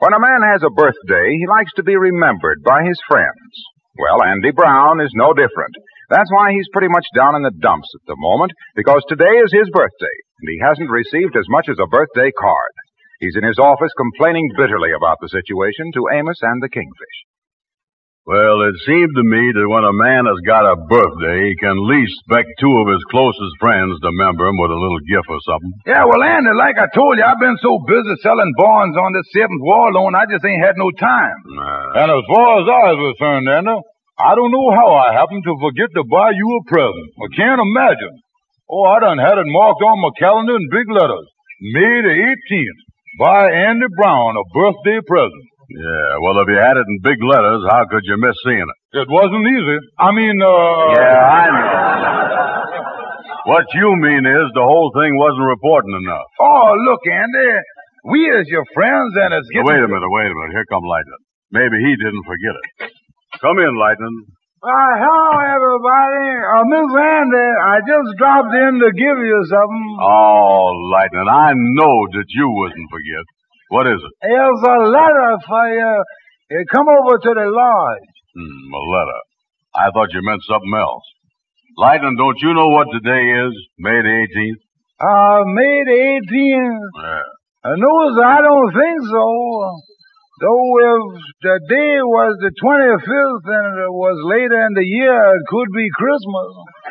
When a man has a birthday, he likes to be remembered by his friends. Well, Andy Brown is no different. That's why he's pretty much down in the dumps at the moment, because today is his birthday, and he hasn't received as much as a birthday card. He's in his office complaining bitterly about the situation to Amos and the Kingfish. Well, it seemed to me that when a man has got a birthday, he can at least expect two of his closest friends to remember him with a little gift or something. Yeah, well, Andy, like I told you, I've been so busy selling bonds on this 7th War loan, I just ain't had no time. And as far as I was concerned, Andy, I don't know how I happened to forget to buy you a present. I can't imagine. Oh, I done had it marked on my calendar in big letters. May the 18th. Buy Andy Brown a birthday present. Yeah, well, if you had it in big letters, how could you miss seeing it? It wasn't easy. Yeah, I know. What you mean is the whole thing wasn't important enough. Oh, look, Andy, we as your friends and it's getting... Wait a minute. Here come Lightning. Maybe he didn't forget it. Come in, Lightning. Hello, everybody. Miss Andy, I just dropped in to give you something. Oh, Lightning, I know that you wouldn't forget. What is it? It's a letter for you. Come over to the lodge. A letter. I thought you meant something else. Lightning, don't you know what today is? May the 18th? May the 18th? Yeah. No, I don't think so. Though if the day was the 25th and it was later in the year, it could be Christmas.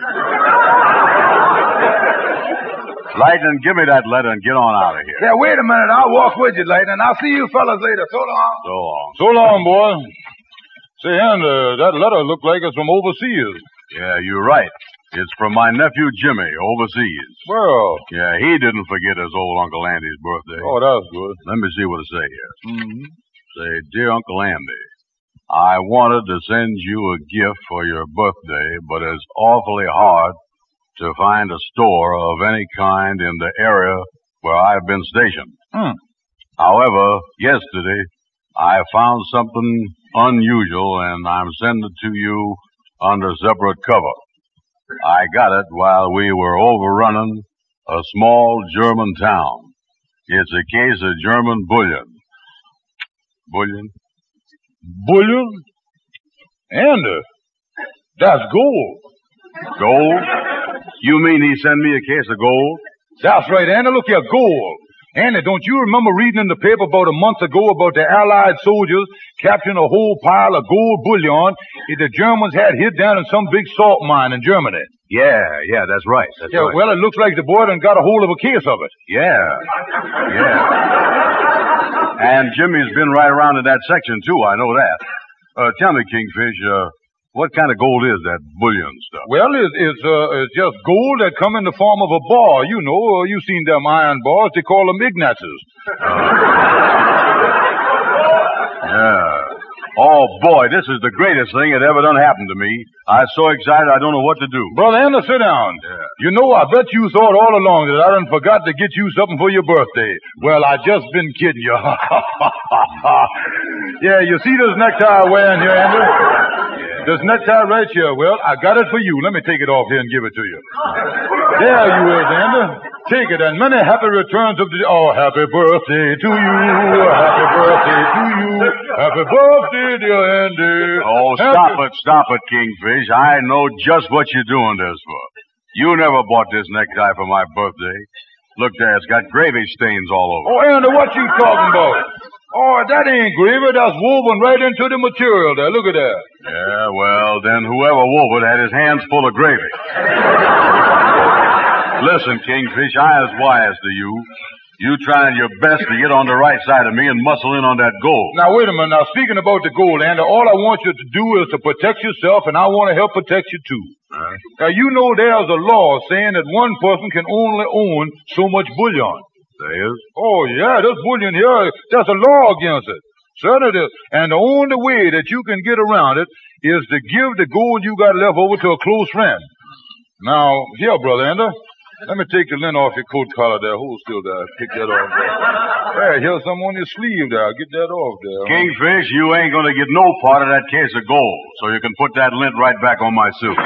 Lightning, give me that letter and get on out of here. Yeah, wait a minute. I'll walk with you, Lightning. I'll see you fellas later. So long. So long. So long, boy. Say, Andy, that letter looked like it's from overseas. Yeah, you're right. It's from my nephew Jimmy, overseas. Well. Yeah, he didn't forget his old Uncle Andy's birthday. Oh, that's good. Let me see what it say here. Say, Dear Uncle Andy, I wanted to send you a gift for your birthday, but it's awfully hard to find a store of any kind in the area where I've been stationed. However, yesterday, I found something unusual, and I'm sending it to you under separate cover. I got it while we were overrunning a small German town. It's a case of German bullion. Bullion? Bullion? Andy, that's gold. Gold? You mean he sent me a case of gold? That's right, Andy. Look here, gold. Andy, don't you remember reading in the paper about a month ago about the Allied soldiers capturing a whole pile of gold bullion that the Germans had hid down in some big salt mine in Germany? Yeah, that's right. That's right. Well, it looks like the boy done got a hold of a case of it. Yeah. And Jimmy's been right around in that section, too. I know that. Tell me, Kingfish, what kind of gold is that bullion stuff? Well, it's just gold that come in the form of a bar. You know, you seen them iron bars. They call them Ignatses. Yeah. Oh, boy, this is the greatest thing that ever done happened to me. I'm so excited I don't know what to do. Brother Andy, sit down. Yeah. You know, I bet you thought all along that I done forgot to get you something for your birthday. Well, I just been kidding you. Yeah, you see this necktie I'm wearing here, Andy? This necktie right here, well, I got it for you. Let me take it off here and give it to you. There you is, Andy. Take it, and many happy returns of the... Oh, happy birthday to you. Happy birthday to you. Happy birthday, dear Andy. Oh, stop it, Kingfish. I know just what you're doing this for. You never bought this necktie for my birthday. Look there, it's got gravy stains all over. Oh, Andy, what you talking about? Oh, that ain't gravy. That's woven right into the material there. Look at that. Yeah, well, then whoever wove it had his hands full of gravy. Listen, Kingfish, I is wise to you. You trying your best to get on the right side of me and muscle in on that gold. Now, wait a minute. Now, speaking about the gold, Andy, all I want you to do is to protect yourself, and I want to help protect you, too. Now, you know there's a law saying that one person can only own so much bullion. There is? Oh, yeah, this bullion here, there's a law against it. Certainly there is. And the only way that you can get around it is to give the gold you got left over to a close friend. Now, here, Brother Andy, let me take the lint off your coat collar there. Hold still there. Pick that off there. There, here's some on your sleeve there. Get that off there. Kingfish, you ain't going to get no part of that case of gold, so you can put that lint right back on my suit.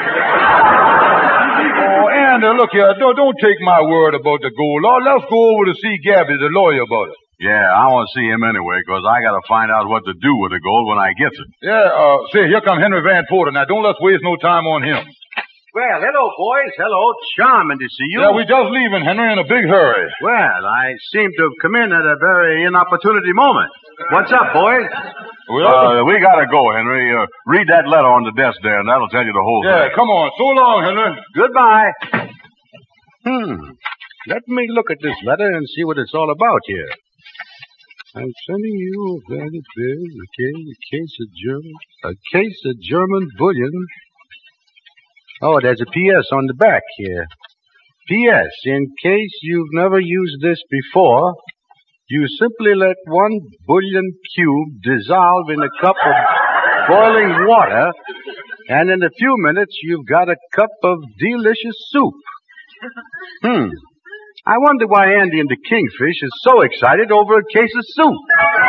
Oh, Andy, look here. Don't take my word about the gold. Let's go over to see Gabby, the lawyer, about it. Yeah, I want to see him anyway, because I got to find out what to do with the gold when I get it. Yeah, say, here come Henry Van Porter. Now, don't let's waste no time on him. Well, hello, boys. Hello. Charming to see you. Yeah, we just leaving, Henry, in a big hurry. Well, I seem to have come in at a very inopportunity moment. What's up, boys? We got to go, Henry. Read that letter on the desk there, and that'll tell you the whole thing. Yeah, come on. So long, Henry. Goodbye. Let me look at this letter and see what it's all about here. I'm sending you a valued bill, a case of German bullion. Oh, there's a P.S. on the back here. P.S. In case you've never used this before, you simply let 1 bullion cube dissolve in a cup of boiling water, and in a few minutes you've got a cup of delicious soup. I wonder why Andy and the Kingfish is so excited over a case of soup.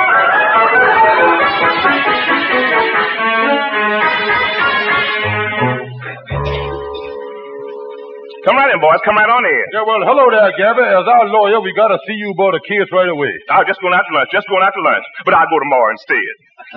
Come right in, boys. Come right on in. Yeah, well, hello there, Gabby. As our lawyer, we got to see you about a case right away. I'm just going out to lunch. But I'll go tomorrow instead.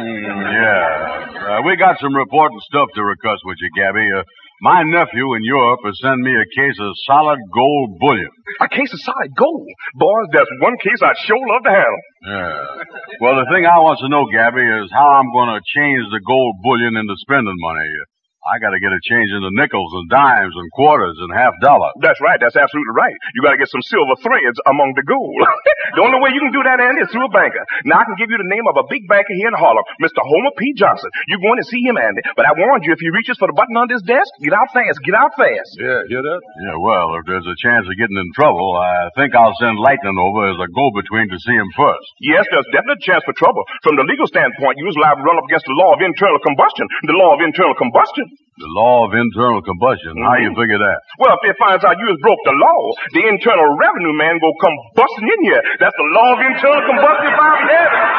We got some important stuff to discuss with you, Gabby. My nephew in Europe has sent me a case of solid gold bullion. A case of solid gold? Boys, there's one case I'd sure love to handle. Yeah. Well, the thing I want to know, Gabby, is how I'm going to change the gold bullion into spending money. I got to get it changed into nickels and dimes and quarters and $50. That's right. That's absolutely right. You got to get some silver threads among the gold. The only way you can do that, Andy, is through a banker. Now, I can give you the name of a big banker here in Harlem, Mr. Homer P. Johnson. You go in and see him, Andy. But I warned you, if he reaches for the button under his desk, get out fast. Get out fast. Yeah, hear that? Yeah, well, if there's a chance of getting in trouble, I think I'll send Lightning over as a go-between to see him first. Yes, there's definitely a chance for trouble. From the legal standpoint, you was liable to run up against the law of internal combustion. The law of internal combustion. The law of internal combustion. How you figure that? Well, if they finds out you has broke the law, the Internal Revenue man go come busting in here. That's the law of internal combustion if I ever had it.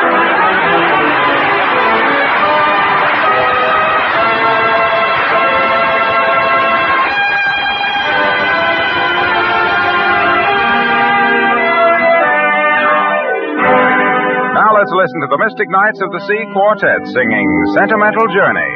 Now let's listen to the Mystic Knights of the Sea Quartet singing Sentimental Journey.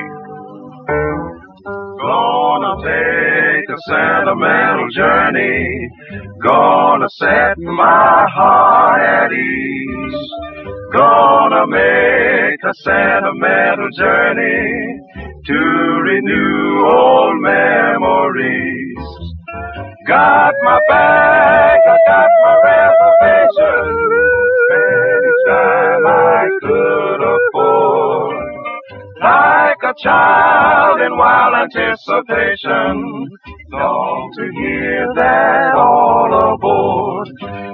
Gonna take a sentimental journey. Gonna set my heart at ease. Gonna make a sentimental journey to renew old memories. Got my bag, I got my reservation. Spend each time I could afford. Like a child in wild anticipation, long to hear that all aboard.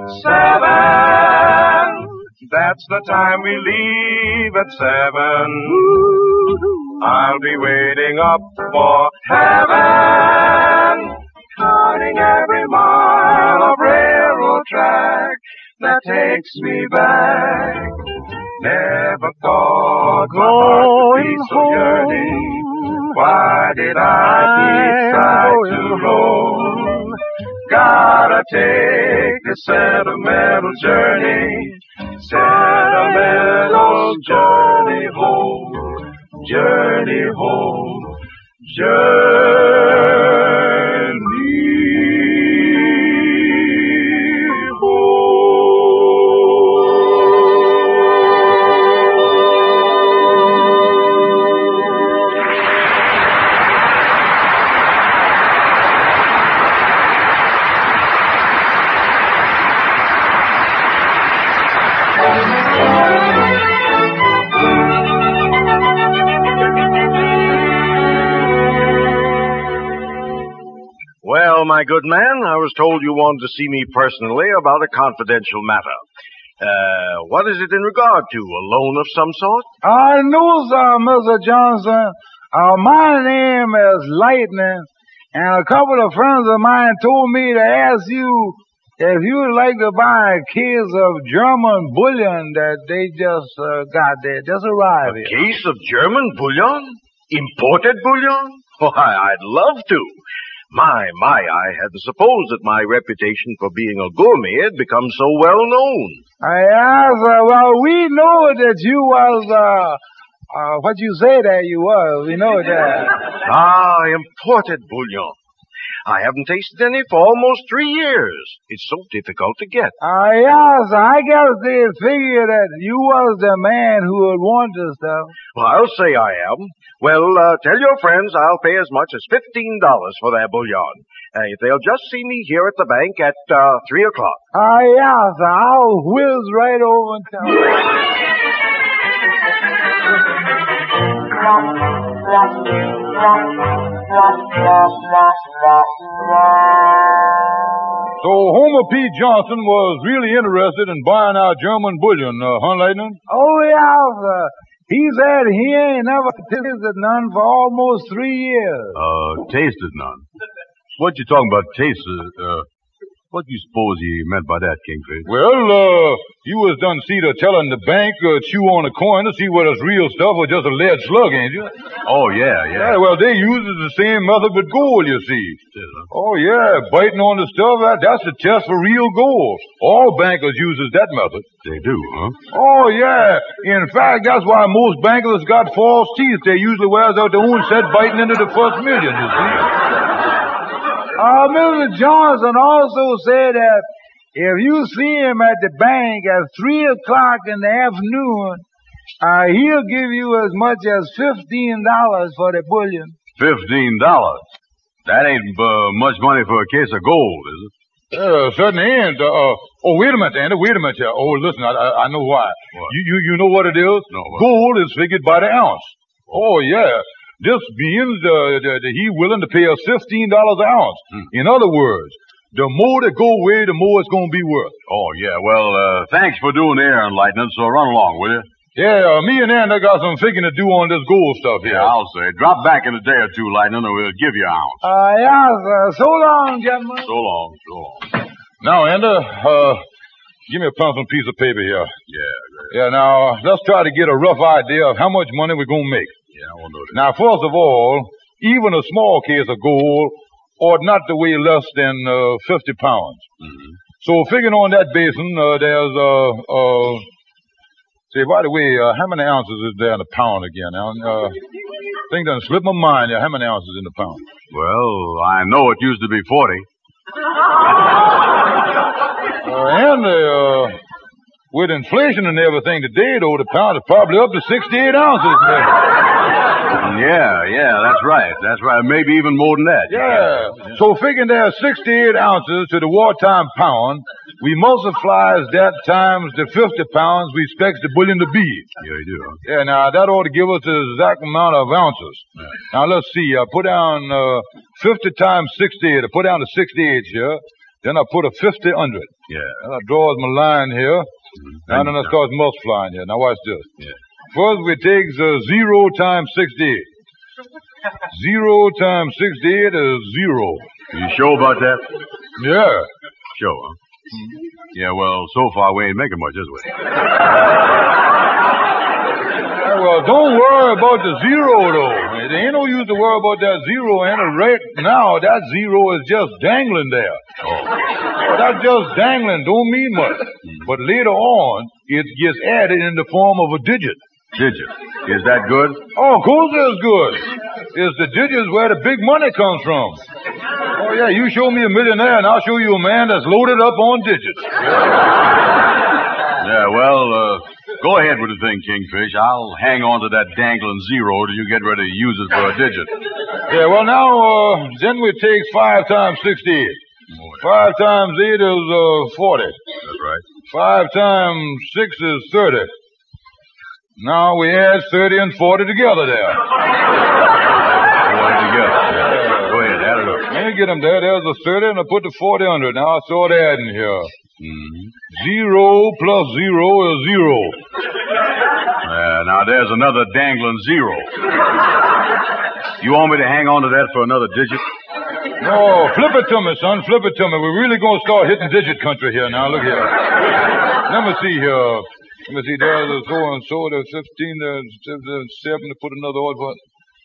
7, that's the time we leave at 7. I'll be waiting up for heaven, counting every mile of railroad track that takes me back. Never thought my heart would be so yearning. Why did I decide to roam? Gotta take a sentimental journey. Sentimental journey home. Journey home. Well, my good man, I was told you wanted to see me personally about a confidential matter. What is it in regard to? A loan of some sort? No, sir, Mr. Johnson. My name is Lightning, and a couple of friends of mine told me to ask you if you would like to buy a case of German bullion that they just got there, just arrived here. A case of German bullion? Imported bullion? Why, I'd love to. My, I hadn't supposed that my reputation for being a gourmet had become so well known. Yes, well, we know that you was, what you say that you was. We know that. Imported bouillon. I haven't tasted any for almost 3 years. It's so difficult to get. Yes, I guess they figure that you was the man who would want this stuff. Well, I'll say I am. Well, tell your friends I'll pay as much as $15 for their bouillon. If they'll just see me here at the bank at 3 o'clock. Yes, I'll whiz right over and tell you. So Homer P. Johnson was really interested in buying our German bullion, huh, Lightning? Oh, yes, he said he ain't never tasted none for almost 3 years. Tasted none? What you talking about, tasted? What do you suppose he meant by that, Kingfish? Well, you was done see to telling the bank chew on a coin to see whether it's real stuff or just a lead slug, ain't you? Oh, yeah. Well, they uses the same method with gold, you see. Oh, yeah, biting on the stuff, that's the test for real gold. All bankers uses that method. They do, huh? Oh, yeah. In fact, that's why most bankers got false teeth. They usually wears out their own set biting into the first million, you see. Mr. Johnson also said that if you see him at the bank at 3 o'clock in the afternoon, he'll give you as much as $15 for the bullion. $15? That ain't much money for a case of gold, is it? Certainly ain't. Wait a minute, Andy. Wait a minute here. Oh, listen, I know why. What? You know what it is? No, what? Gold is figured by the ounce. Oh, yeah. This means he willing to pay us $15 an ounce. In other words, the more that go away, the more it's going to be worth. Oh, yeah. Well, thanks for doing the errand, Lightning, so run along, will you? Yeah, me and Andy got some figuring to do on this gold stuff here. Yeah, I'll say. Drop back in a day or two, Lightning, and we'll give you an ounce. Yes, so long, gentlemen. So long. Now, Andy, give me a pencil and piece of paper here. Yeah. Yeah, now, let's try to get a rough idea of how much money we're going to make. Yeah, I won't know that. Now, first of all, even a small case of gold ought not to weigh less than 50 pounds. Mm-hmm. So, figuring on that basis, there's, say, by the way, how many ounces is there in a pound again? Thing done slipped my mind. How many ounces in a pound? Well, I know it used to be 40. With inflation and everything today, though, the pound is probably up to 68 ounces. Yeah, that's right. Maybe even more than that. Yeah. So figuring there's 68 ounces to the wartime pound, we multiplies that times the 50 pounds we expect the bullion to be. Yeah, you do. Huh? Yeah, now that ought to give us the exact amount of ounces. Yeah. Now let's see. I put down 50 times 68. I put down the 68 here. Then I put a 50 under it. Yeah. And I draws my line here. Now then I start multiplying here. Now watch this. Yeah. First we take 0 times 68. 0 times 68 is 0. You sure about that? Yeah. Sure, huh? Yeah, well, so far we ain't making much, is we? Well, don't worry about the zero, though. There ain't no use to worry about that zero, and right now, that zero is just dangling there. Well, that's just dangling, don't mean much. But later on, it gets added in the form of a digit. Digit? Is that good? Oh, of course it's good. It's the digits where the big money comes from. Oh, yeah, you show me a millionaire, and I'll show you a man that's loaded up on digits. Yeah, well, go ahead with the thing, Kingfish. I'll hang on to that dangling zero till you get ready to use it for a digit. Yeah, well, now, then we take 5 times 68. 5 times 8 is 40. That's right. 5 times 6 is 30. Now we add 30 and 40 together there. Go ahead, add it up. Let me get them there. There's the 30, and I put the 40 under it. Now I start adding here. 0 plus 0 is 0. Now there's another dangling zero. You want me to hang on to that for another digit? No, flip it to me, son. Flip it to me. We're really going to start hitting digit country here. Now, look here. Let me see here. Let me see. There's a so and so. There's 15. There's 7. To put another order for.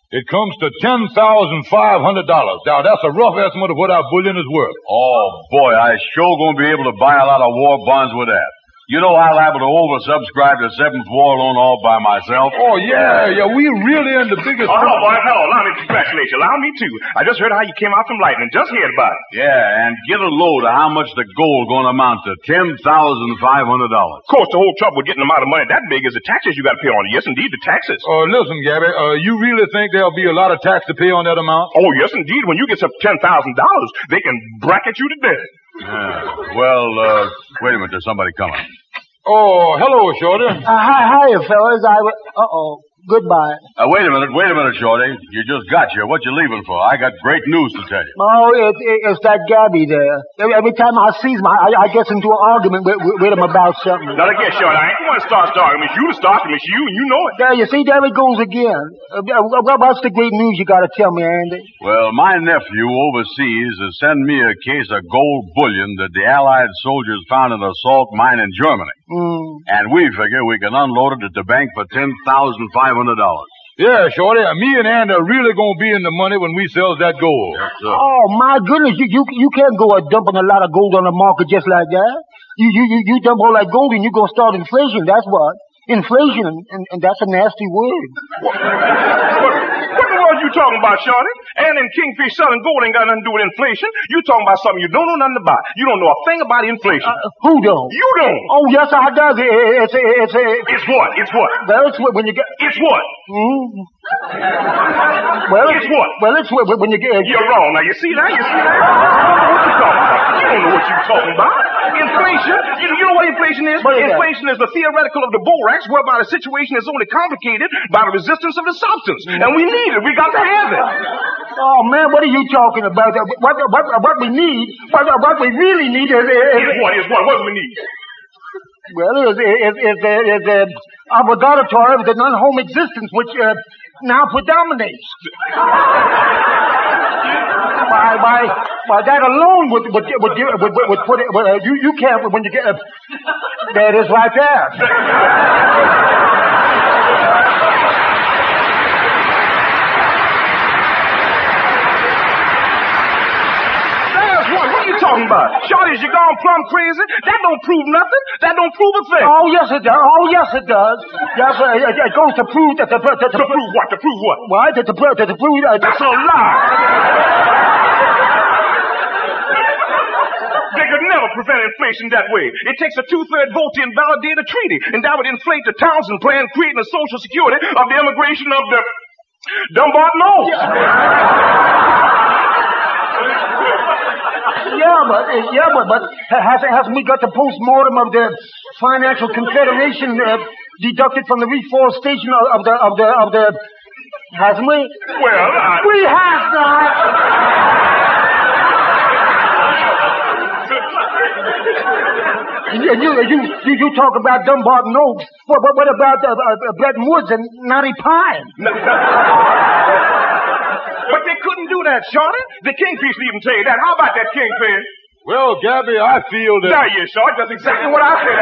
it comes to $10,500. Now, that's a rough estimate of what our bullion is worth. Oh, boy, I sure gonna be able to buy a lot of war bonds with that. You know I'm liable to oversubscribe the 7th War Loan all by myself. Oh, yeah, we really in the biggest... Oh, boy, hello. Allow me to congratulate you. Allow me, too. I just heard how you came out from Lightning. Just heard about it. Yeah, and get a load of how much the gold gonna amount to. $10,500. Of course, the whole trouble with getting the amount of money that big is the taxes you got to pay on it. Yes, indeed, the taxes. Listen, Gabby, you really think there'll be a lot of tax to pay on that amount? Oh, yes, indeed. When you get up to $10,000, they can bracket you to death. Yeah. Well, wait a minute. There's somebody coming. Oh, hello, Shorty. Hi, fellas. Uh-oh. Goodbye. Wait a minute, Shorty. You just got here. What you leaving for? I got great news to tell you. Oh, it's that Gabby there. Every time I see him, I get into an argument with him about something. Now, again, Shorty, I ain't going to start arguing. It's you to start, and it's you, and you know it. There, you see, there it goes again. What's the great news you got to tell me, Andy? Well, my nephew overseas has sent me a case of gold bullion that the Allied soldiers found in a salt mine in Germany. And we figure we can unload it at the bank for $10,500. Yeah, Shorty, me and Andy are really going to be in the money when we sell that gold. Yes, sir. Oh, my goodness, you can't go dumping a lot of gold on the market just like that. You dump all that gold and you're going to start inflation, that's what. Inflation, and that's a nasty word. What in the world are you talking about, Shorty? And in Kingfish selling gold ain't got nothing to do with inflation. You talking about something you don't know nothing about. You don't know a thing about inflation. Who don't? You don't. Oh, yes, I does. It's what? It's what? Well, it's when you get... It's what? Well, it's what? Well, it's when you get... You're wrong. Now, you see that? You see that? You don't know what you're talking about. Inflation? You know what inflation is? Inflation is the theoretical of the borax, whereby the situation is only complicated by the resistance of the substance. And we need it. We got to have it. Oh, man, what are you talking about? What we need, what we really need is... Is what? What do we need? Well, is the obligatory of the non-home existence, which now predominates. By that alone would put it. You can't when you get. There it is, right there. Talking about? Shorty, you gone plumb crazy? That don't prove nothing. That don't prove a thing. Oh, yes, it does. Oh, yes, it does. Yes, it goes to prove that to prove what? To prove what? Why? To prove that's a lie. They could never prevent inflation that way. It takes a 2/3 vote to invalidate a treaty, and that would inflate the Townsend Plan, creating a social security of the immigration of the Dumbarton Oaks. Yeah, but hasn't we got the post-mortem of the Financial Confederation deducted from the reforestation of the hasn't we? Well, we have not. You talk about Dumbarton Oaks. What about Bretton Woods and Knotty Pine? But they couldn't do that, Shorty. The Kingfish even tell you that. How about that Kingfish? Well, Gabby, I feel that... There you Shorty. That's exactly what I said.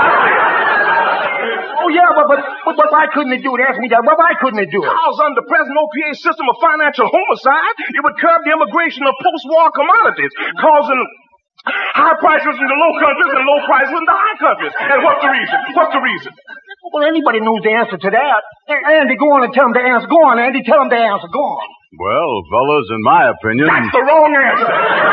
Oh, yeah, but why couldn't they do it? Ask me that. Why couldn't they do it? Because under the present OPA system of financial homicide, it would curb the immigration of post-war commodities, causing high prices in the low countries and low prices in the high countries. And what's the reason? What's the reason? Well, anybody knows the answer to that. Andy, go on and tell him the answer. Go on, Andy. Tell him the answer. Go on. Well, fellas, in my opinion... That's the wrong answer.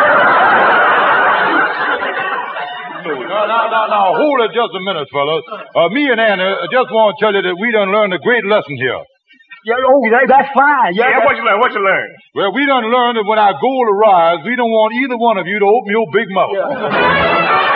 Now, hold it just a minute, fellas. Me and Andy just want to tell you that we done learned a great lesson here. Yeah, that's fine. Yeah, what you learn? Well, we done learned that when our goal arrives, we don't want either one of you to open your big mouth. Yeah.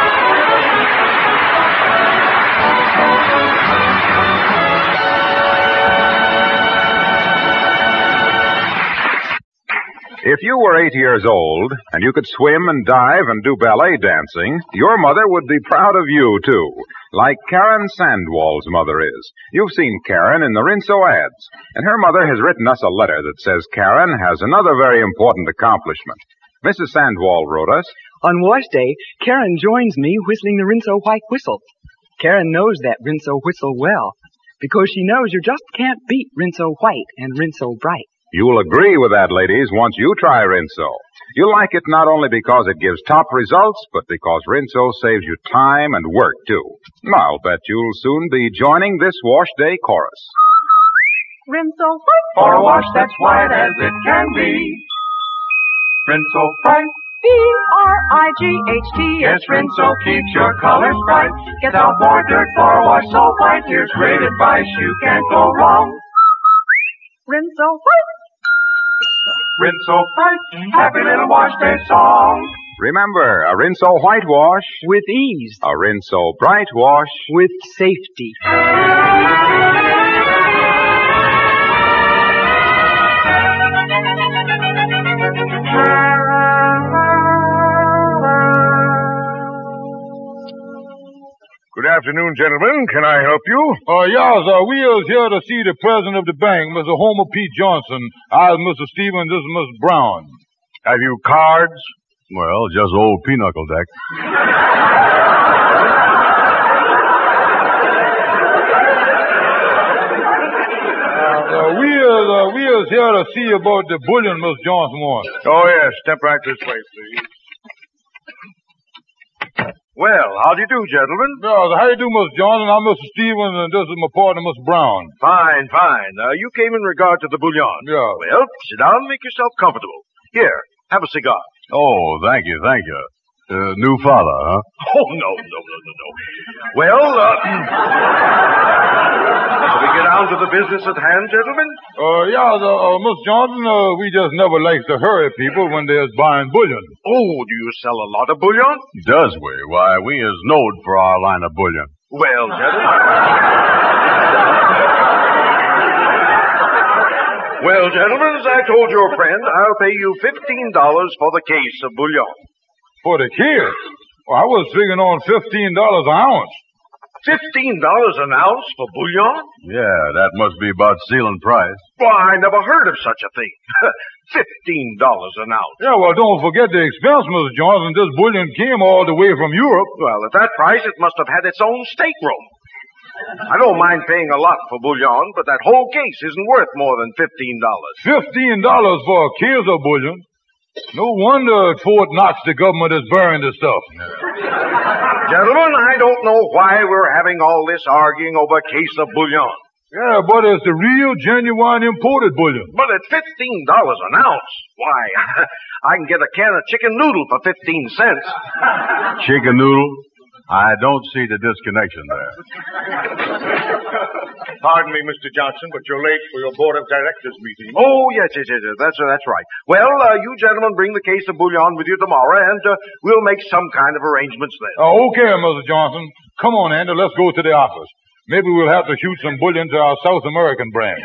If you were 8 years old and you could swim and dive and do ballet dancing, your mother would be proud of you, too, like Karen Sandwall's mother is. You've seen Karen in the Rinso ads, and her mother has written us a letter that says Karen has another very important accomplishment. Mrs. Sandwall wrote us, On wash day, Karen joins me whistling the Rinso White Whistle. Karen knows that Rinso whistle well, because she knows you just can't beat Rinso White and Rinso Bright. You'll agree with that, ladies, once you try Rinso. You'll like it not only because it gives top results, but because Rinso saves you time and work, too. I'll bet you'll soon be joining this wash day chorus. Rinso White for a wash that's white as it can be. Rinso White. B-R-I-G-H-T. Yes, Rinso keeps your colors bright. Gets out more dirt for a wash so white. Here's great advice, you can't go wrong. Rinso White. Rinso White. Happy little wash day song. Remember, a Rinso White wash with ease. A Rinso Bright wash with safety. Good afternoon, gentlemen. Can I help you? Yes, we is here to see the president of the bank, Mr. Homer P. Johnson. I'm Mr. Stevens, this is Miss Brown. Have you cards? Well, just old pinochle deck. We is here to see about the bullion Miss Johnson wants. Oh, yes. Step right this way, please. Well, how do you do, gentlemen? How do you do, Miss Johnson? I'm Mr. Stevens, and this is my partner, Miss Brown. Fine. You came in regard to the bullion. Yeah. Well, sit down and make yourself comfortable. Here, have a cigar. Oh, thank you. New father, huh? Oh, no. Well, shall we get down to the business at hand, gentlemen? Miss Johnson, we just never like to hurry people when they're buying bullion. Oh, do you sell a lot of bullion? Does we? Why, we is known for our line of bullion. Well, gentlemen, as I told your friend, I'll pay you $15 for the case of bullion. For the case? Well, I was figuring on $15 an ounce. $15 an ounce for bullion? Yeah, that must be about ceiling price. Why, I never heard of such a thing. $15 an ounce. Yeah, well, don't forget the expense, Mr. Johnson. This bullion came all the way from Europe. Well, at that price, it must have had its own stateroom. I don't mind paying a lot for bullion, but that whole case isn't worth more than $15. $15 for a case of bullion? No wonder Fort Knox, the government, is burying the stuff. Gentlemen, I don't know why we're having all this arguing over a case of bullion. Yeah, but it's the real, genuine, imported bullion. But at $15 an ounce, why, I can get a can of chicken noodle for 15 cents. Chicken noodle? I don't see the disconnection there. Pardon me, Mr. Johnson, but you're late for your board of directors meeting. Oh, yes. That's right. Well, you gentlemen bring the case of bullion with you tomorrow, and we'll make some kind of arrangements then. Okay, Mr. Johnson. Come on, Andy, let's go to the office. Maybe we'll have to shoot some bullion to our South American branch.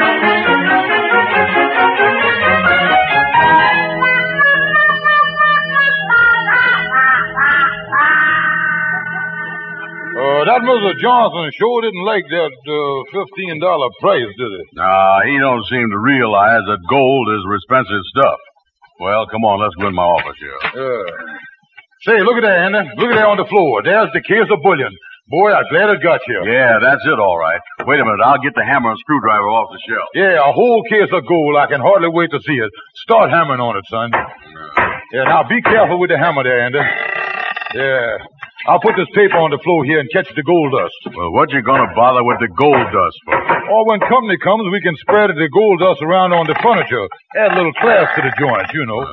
That Mr. Johnson sure didn't like that $15 price, did he? Nah, he don't seem to realize that gold is expensive stuff. Well, come on, let's go in my office here. Say, look at that, Andy. Look at that on the floor. There's the case of bullion. Boy, I'm glad it got you. Yeah, that's it, all right. Wait a minute, I'll get the hammer and screwdriver off the shelf. Yeah, a whole case of gold. I can hardly wait to see it. Start hammering on it, son. Yeah, now be careful with the hammer there, Andy. Yeah. I'll put this paper on the floor here and catch the gold dust. Well, what you gonna bother with the gold dust for? Oh, when company comes, we can spread the gold dust around on the furniture. Add a little class to the joint, you know.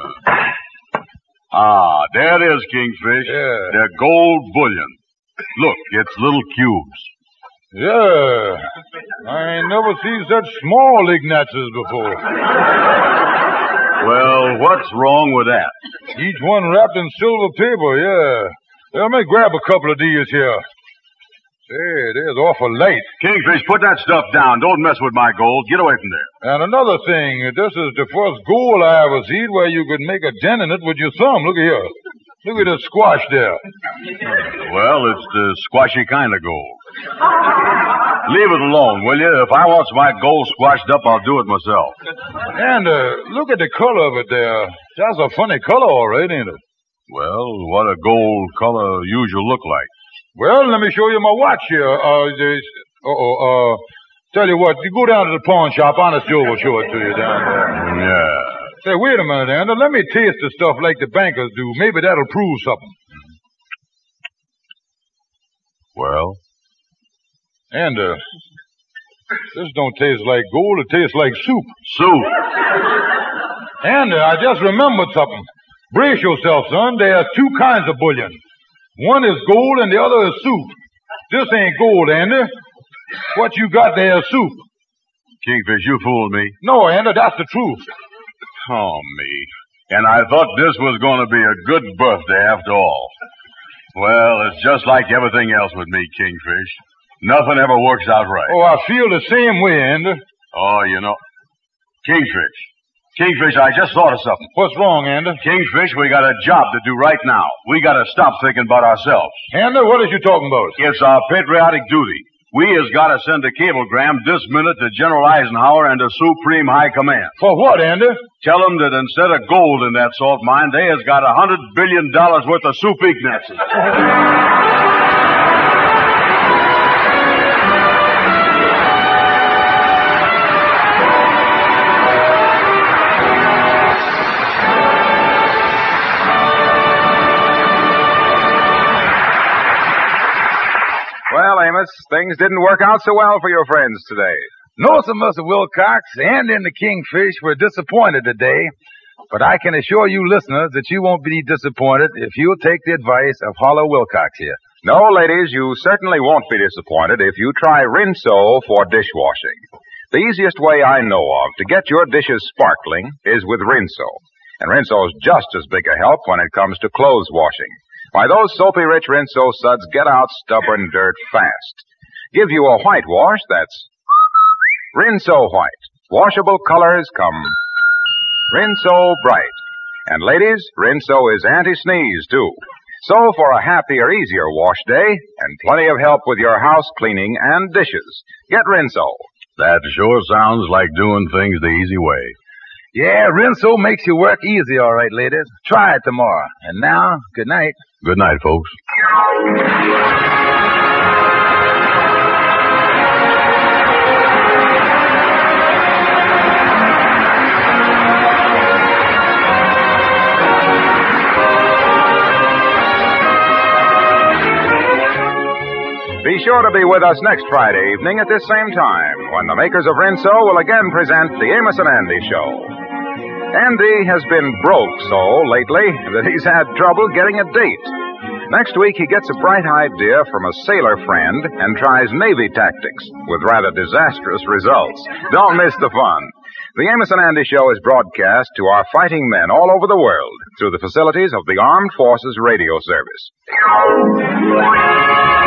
There it is, Kingfish. Yeah. They're gold bullion. Look, it's little cubes. Yeah. I ain't never seen such small Ignatius before. Well, what's wrong with that? Each one wrapped in silver paper, yeah. Let me grab a couple of these here. Say, there's awful light. Kingfish, put that stuff down. Don't mess with my gold. Get away from there. And another thing, this is the first gold I ever seen where you could make a dent in it with your thumb. Look at here. Look at the squash there. Well, it's the squashy kind of gold. Leave it alone, will you? If I want my gold squashed up, I'll do it myself. And look at the color of it there. That's a funny color, all right, ain't it? Well, what a gold color usually look like? Well, let me show you my watch here. Tell you what, you go down to the pawn shop. Honest Joe will show it to you down there. Yeah. Say, wait a minute, Andy. Let me taste the stuff like the bankers do. Maybe that'll prove something. Well? Andy, this don't taste like gold. It tastes like soup. Soup? Andy, I just remembered something. Brace yourself, son. There's two kinds of bullion. One is gold and the other is soup. This ain't gold, Andy. What you got there is soup. Kingfish, you fooled me. No, Andy, that's the truth. Oh, me. And I thought this was going to be a good birthday after all. Well, it's just like everything else with me, Kingfish. Nothing ever works out right. Oh, I feel the same way, Andy. Oh, you know. Kingfish, I just thought of something. What's wrong, Andy? Kingfish, we got a job to do right now. We got to stop thinking about ourselves. Andy, what is you talking about? It's our patriotic duty. We has got to send a cablegram this minute to General Eisenhower and the Supreme High Command. For what, Andy? Tell them that instead of gold in that salt mine, they has got $100 billion worth of soup Ignaces. Well, Amos, things didn't work out so well for your friends today. No, sir, Mr. Wilcox, and in the Kingfish were disappointed today. But I can assure you listeners that you won't be disappointed if you'll take the advice of Harlow Wilcox here. No, ladies, you certainly won't be disappointed if you try Rinso for dishwashing. The easiest way I know of to get your dishes sparkling is with Rinso. And Rinso's just as big a help when it comes to clothes washing. Why, those soapy-rich Rinso suds get out stubborn dirt fast. Give you a whitewash that's Rinso white. Washable colors come Rinso bright. And ladies, Rinso is anti-sneeze, too. So for a happier, easier wash day and plenty of help with your house cleaning and dishes, get Rinso. That sure sounds like doing things the easy way. Yeah, Rinso makes your work easy, all right, ladies. Try it tomorrow. And now, good night. Good night, folks. Be sure to be with us next Friday evening at this same time when the makers of Rinso will again present the Amos and Andy Show. Andy has been broke so lately that he's had trouble getting a date. Next week, he gets a bright idea from a sailor friend and tries Navy tactics with rather disastrous results. Don't miss the fun. The Amos and Andy Show is broadcast to our fighting men all over the world through the facilities of the Armed Forces Radio Service.